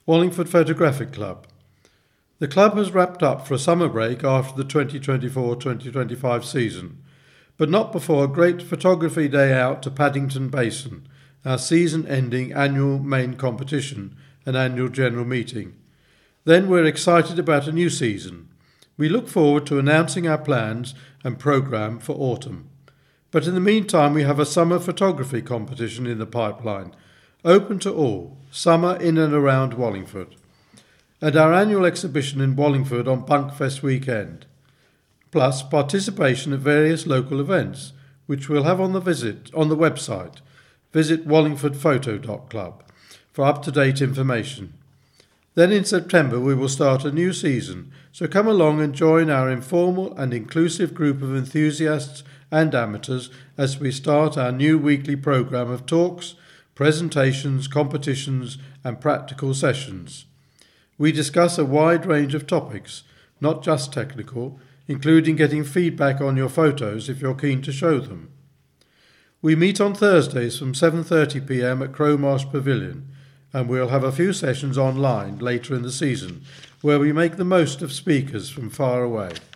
Wallingford Photographic Club. The club has wrapped up for a summer break after the 2024-2025 season, but not before a great photography day out to Paddington Basin, our season-ending annual main competition and annual general meeting. Then we're excited about a new season. We look forward to announcing our plans and programme for autumn. But in the meantime, we have a summer photography competition in the pipeline, open to all, summer in and around Wallingford, and our annual exhibition in Wallingford on Bunkfest weekend, plus participation at various local events, which we'll have on the website. Visit wallingfordphoto.club for up-to-date information. Then in September we will start a new season, so come along and join our informal and inclusive group of enthusiasts and amateurs as we start our new weekly programme of talks, presentations, competitions and practical sessions. We discuss a wide range of topics, not just technical, including getting feedback on your photos if you're keen to show them. We meet on Thursdays from 7:30 p.m. at Crowmarsh Pavilion, and we'll have a few sessions online later in the season where we make the most of speakers from far away.